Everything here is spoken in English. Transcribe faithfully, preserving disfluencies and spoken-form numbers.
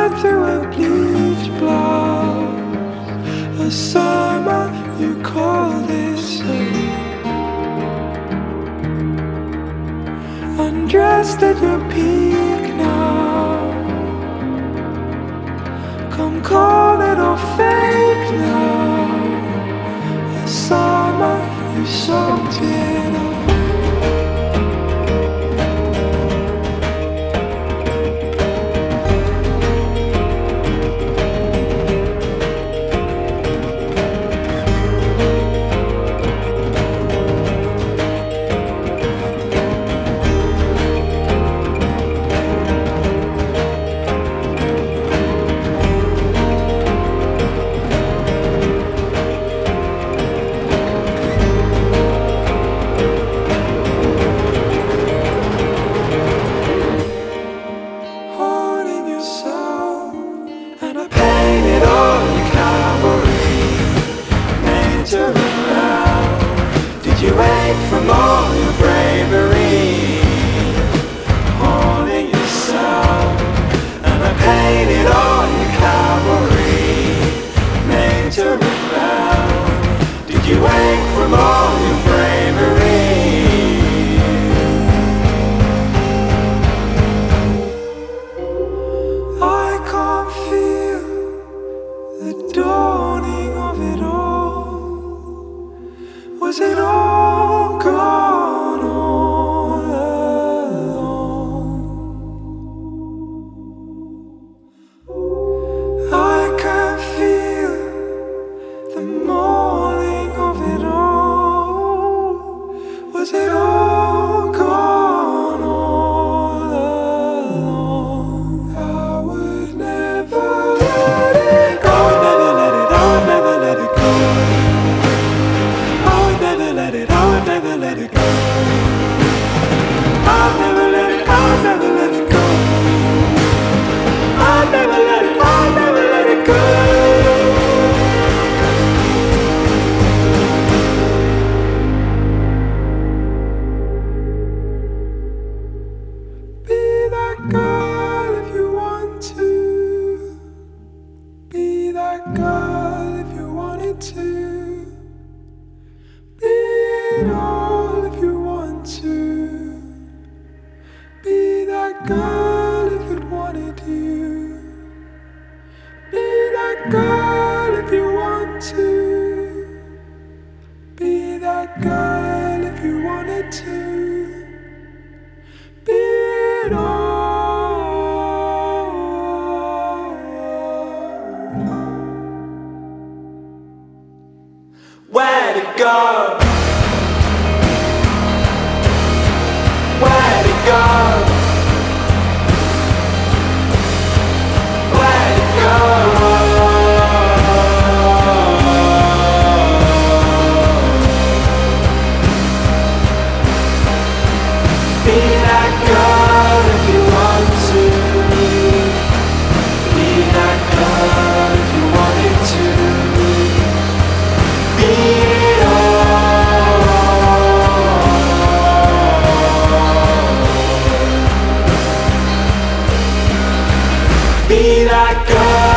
sweat through a bleach blouse. A summer you called it so. Undressed at your peak now. Come call it all fake now. A summer you soaked it up. Did you wake from all your bravery, holding yourself? And I painted all your cavalry, made to rebel. Did you wake from all your bravery? I can't feel the dawning of it all. Was it all gone all along? I can feel the morning of it all. Was it all gone all along? I would never let it go. I would never let it, I would never let it go. I would never let it go. I'll never let it, I'll never let it go. I'll never let it, I'll never let it go. Be that girl if you want to. Be that girl if you wanted to. Be it all if you want to. Be that girl if it wanted you. Be that girl if you want to. Be that girl if you wanted to. Be it all. Where'd it go? Where'd it go? Where'd it go? Be that girl if you want to. Be that girl if you wanted to. Be it all. Be that girl.